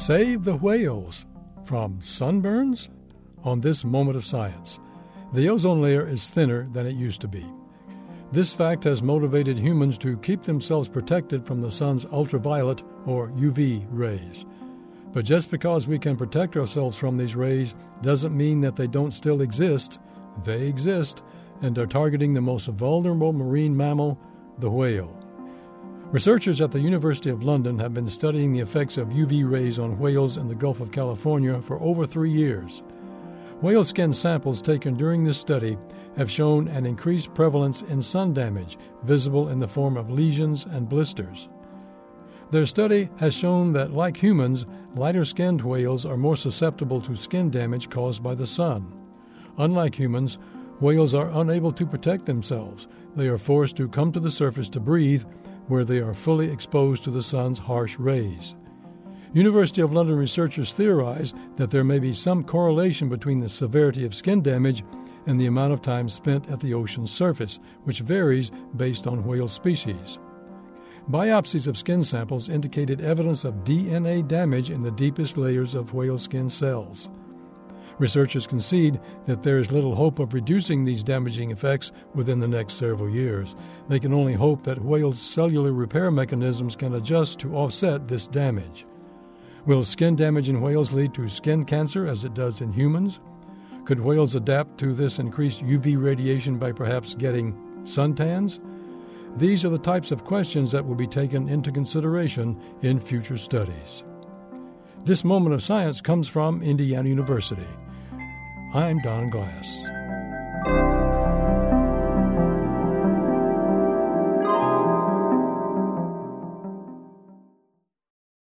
Save the whales from sunburns? On this moment of science, the ozone layer is thinner than it used to be. This fact has motivated humans to keep themselves protected from the sun's ultraviolet or UV rays. But just because we can protect ourselves from these rays doesn't mean that they don't still exist. They exist and are targeting the most vulnerable marine mammal, the whale. Researchers at the University of London have been studying the effects of UV rays on whales in the Gulf of California for over 3 years. Whale skin samples taken during this study have shown an increased prevalence in sun damage, visible in the form of lesions and blisters. Their study has shown that, like humans, lighter-skinned whales are more susceptible to skin damage caused by the sun. Unlike humans, whales are unable to protect themselves. They are forced to come to the surface to breathe, where they are fully exposed to the sun's harsh rays. University of London researchers theorize that there may be some correlation between the severity of skin damage and the amount of time spent at the ocean's surface, which varies based on whale species. Biopsies of skin samples indicated evidence of DNA damage in the deepest layers of whale skin cells. Researchers concede that there is little hope of reducing these damaging effects within the next several years. They can only hope that whales' cellular repair mechanisms can adjust to offset this damage. Will skin damage in whales lead to skin cancer as it does in humans? Could whales adapt to this increased UV radiation by perhaps getting suntans? These are the types of questions that will be taken into consideration in future studies. This moment of science comes from Indiana University. I'm Don Glass.